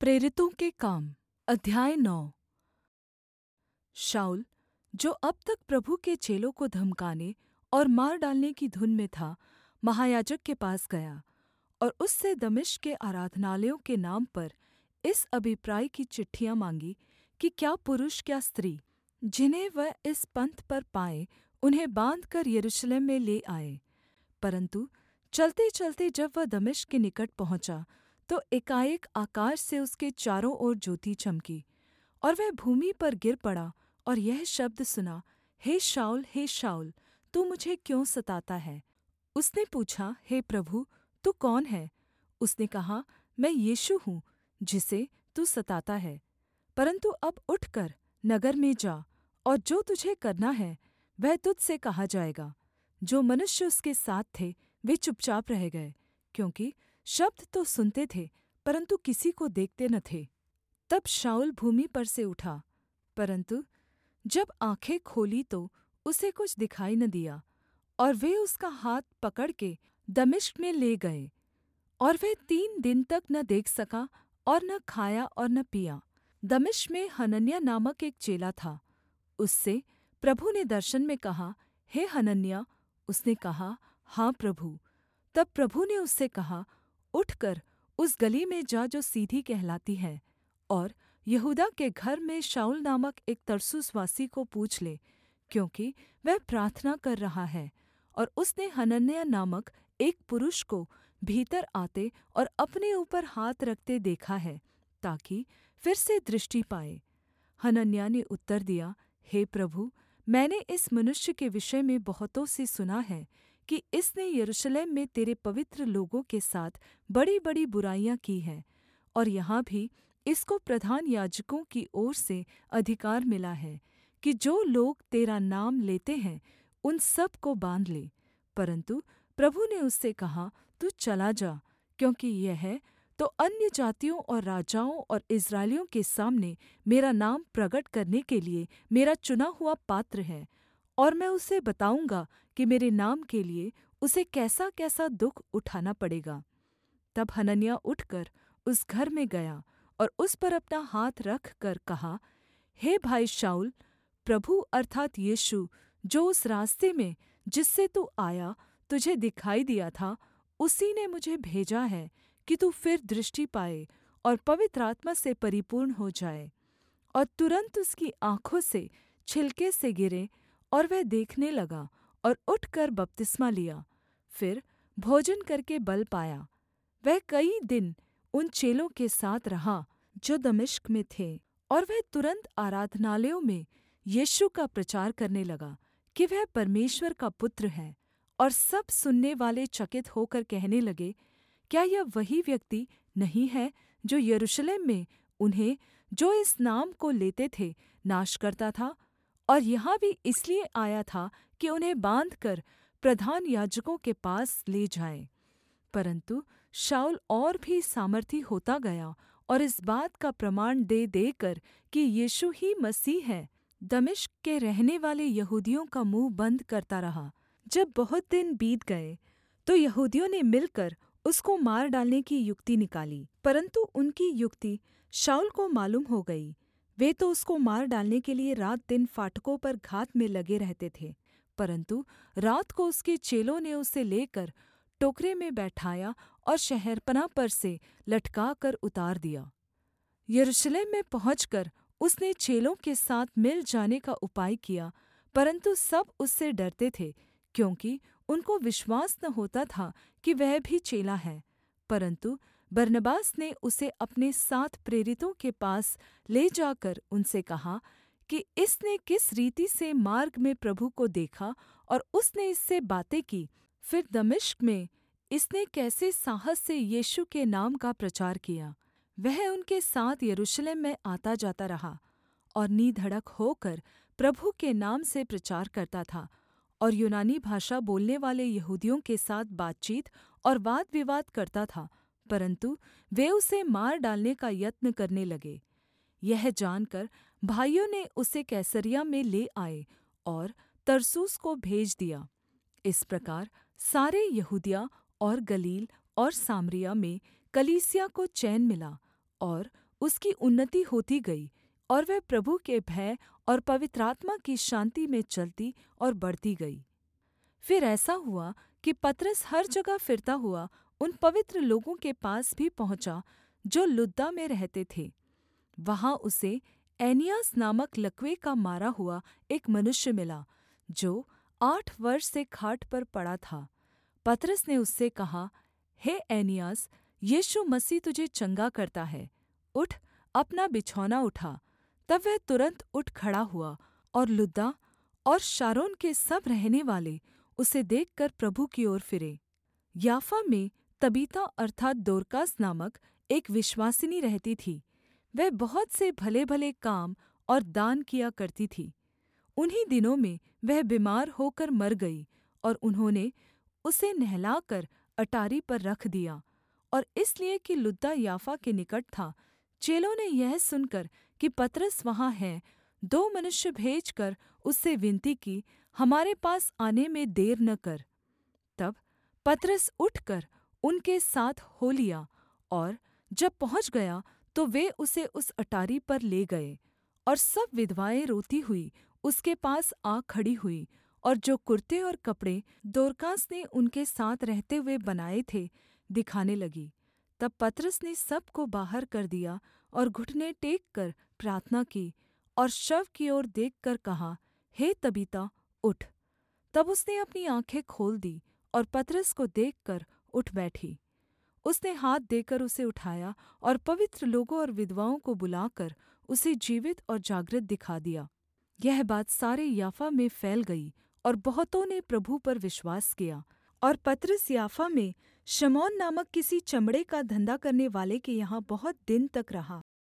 प्रेरितों के काम अध्याय 9। शाऊल, जो अब तक प्रभु के चेलों को धमकाने और मार डालने की धुन में था, महायाजक के पास गया और उससे दमिश्क के आराधनालयों के नाम पर इस अभिप्राय की चिट्ठियाँ माँगी कि क्या पुरुष क्या स्त्री, जिन्हें वह इस पंथ पर पाए, उन्हें बाँधकर यरूशलेम में ले आए। परन्तु चलते-चलते जब वह दमिश्क के निकट पहुँचा, तो एकाएक आकाश से उसके चारों ओर ज्योति चमकी, और वह भूमि पर गिर पड़ा और यह शब्द सुना, हे शाऊल, तू मुझे क्यों सताता है? उसने पूछा, हे प्रभु, तू कौन है? उसने कहा, मैं यीशु हूँ, जिसे तू सताता है। परन्तु अब उठकर नगर में जा, और जो तुझे करना है वह तुझ से कहा जाएगा। जो मनुष्य उसके साथ थे वे चुपचाप रह गए, क्योंकि शब्द तो सुनते थे, परन्तु किसी को देखते न थे। तब शाऊल भूमि पर से उठा, परन्तु जब आँखें खोली तो उसे कुछ दिखाई न दिया, और वे उसका हाथ पकड़ के दमिश्क में ले गए। और वह 3 दिन तक न देख सका और न खाया और न पिया। दमिश्क में हनन्याह नामक एक चेला था। उससे प्रभु ने दर्शन में कहा, हे हनन्याह। उसने कहा, हाँ प्रभु। तब प्रभु ने उससे कहा, उठकर उस गली में जा जो सीधी कहलाती है, और यहूदा के घर में शाऊल नामक एक तर्सुसवासी को पूछ ले, क्योंकि वह प्रार्थना कर रहा है। और उसने हनन्याह नामक एक पुरुष को भीतर आते और अपने ऊपर हाथ रखते देखा है, ताकि फिर से दृष्टि पाए। हनन्याह ने उत्तर दिया, हे प्रभु, मैंने इस मनुष्य के विषय में बहुतों से सुना है कि इसने यरूशलेम में तेरे पवित्र लोगों के साथ बड़ी-बड़ी बुराइयां की हैं, और यहाँ भी इसको प्रधान याजकों की ओर से अधिकार मिला है कि जो लोग तेरा नाम लेते हैं उन सब को बाँध ले। परन्तु प्रभु ने उससे कहा, तू चला जा, क्योंकि यह तो अन्यजातियों और राजाओं और इस्राएलियों के सामने मेरा नाम प्रगट करने के लिये मेरा चुना हुआ पात्र है, और मैं उसे बताऊँगा कि मेरे नाम के लिये उसे कैसा-कैसा दुःख उठाना पड़ेगा। तब हनन्याह उठकर उस घर में गया और उस पर अपना हाथ रखकर कहा, हे भाई शाऊल, प्रभु अर्थात् यीशु, जो उस रास्ते में जिससे तू आया तुझे दिखाई दिया था, उसी ने मुझे भेजा है कि तू फिर दृष्टि पाए और पवित्र आत्मा से परिपूर्ण हो जाए। और तुरन्त उसकी आँखों से छिलके से गिरे, और वह देखने लगा और उठकर बपतिस्मा लिया। फिर भोजन करके बल पाया। वह कई दिन उन चेलों के साथ रहा जो दमिश्क में थे, और वह तुरन्त आराधनालयों में यीशु का प्रचार करने लगा कि वह परमेश्वर का पुत्र है। और सब सुनने वाले चकित होकर कहने लगे, क्या यह वही व्यक्ति नहीं है जो यरूशलेम में उन्हें, जो इस नाम को लेते थे, नाश करता था? और यहाँ भी इसलिए आया था कि उन्हें बाँधकर प्रधान याजकों के पास ले जाए। परन्तु शाऊल और भी सामर्थी होता गया और इस बात का प्रमाण दे देकर कि यीशु ही मसीह है, दमिश्क के रहने वाले यहूदियों का मुँह बन्द करता रहा। जब बहुत दिन बीत गए तो यहूदियों ने मिलकर उसको मार डालने की युक्ति निकाली, परन्तु उनकी युक्ति शाऊल को मालूम हो गई। वे तो उसको मार डालने के लिए रात-दिन फाटकों पर घात में लगे रहते थे। परन्तु रात को उसके चेलों ने उसे लेकर टोकरे में बैठाया और शहरपनाह पर से लटका कर उतार दिया। यरूशलेम में पहुँचकर उसने चेलों के साथ मिल जाने का उपाय किया, परन्तु सब उससे डरते थे, क्योंकि उनको विश्वास न होता था कि वह भी चेला है। परन्तु बरनबास ने उसे अपने साथ प्रेरितों के पास ले जाकर उनसे कहा कि इसने किस रीति से मार्ग में प्रभु को देखा और उसने इससे बातें की। फिर दमिश्क में इसने कैसे साहस से यीशु के नाम का प्रचार किया। वह उनके साथ यरूशलेम में आता जाता रहा और निधड़क होकर प्रभु के नाम से प्रचार करता था, और यूनानी भाषा बोलने वाले यहूदियों के साथ बातचीत और वाद-विवाद करता था, परन्तु वे उसे मार डालने का यत्न करने लगे। यह जानकर भाइयों ने उसे कैसरिया में ले आए और तरसुस को भेज दिया। इस प्रकार सारे यहूदिया और गलील और सामरिया में कलीसिया को चैन मिला, और उसकी उन्नति होती गई और वह प्रभु के भय और पवित्र आत्मा की शान्ति में चलती और बढ़ती गई। फिर ऐसा हुआ कि पतरस हर जगह फिरता हुआ उन पवित्र लोगों के पास भी पहुँचा जो लुद्दा में रहते थे। वहाँ उसे एनियास नामक लकवे का मारा हुआ एक मनुष्य मिला, जो 8 वर्ष से खाट पर पड़ा था। पतरस ने उससे कहा, हे एनियास, यीशु मसीह तुझे चंगा करता है। उठ, अपना बिछौना उठा। तब वह तुरन्त उठ खड़ा हुआ, और लुद्दा और शारोन के सब रहनेवाले उसे देखकर प्रभु की ओर फिरे। याफा में तबीता अर्थात् दोरकास नामक एक विश्वासिनी रहती थी। वह बहुत से भले-भले काम और दान किया करती थी। उन्हीं दिनों में वह बीमार होकर मर गई, और उन्होंने उसे नहलाकर अटारी पर रख दिया। और इसलिए कि लुद्दा याफा के निकट था, चेलों ने यह सुनकर कि पतरस वहाँ है, 2 मनुष्य भेजकर उससे विनती की, हमारे पास आने में देर न कर। तब पतरस उठकर उनके साथ हो लिया, और जब पहुँच गया तो वे उसे उस अटारी पर ले गए। और सब विधवाएँ रोती हुई उसके पास आ खड़ी हुई, और जो कुर्ते और कपड़े दोरकास ने उनके साथ रहते हुए बनाए थे दिखाने लगी। तब पतरस ने सब को बाहर कर दिया और घुटने टेक कर प्रार्थना की, और शव की ओर देखकर कहा, हे तबीता, उठ। तब उसने अपनी आँखें खोल दी और पतरस को देखकर उठ बैठी। उसने हाथ देकर उसे उठाया और पवित्र लोगों और विधवाओं को बुलाकर उसे जीवित और जागृत दिखा दिया। यह बात सारे याफा में फैल गई, और बहुतों ने प्रभु पर विश्वास किया। और पतरस याफा में शमौन नामक किसी चमड़े का धन्धा करनेवाले के यहाँ बहुत दिन तक रहा।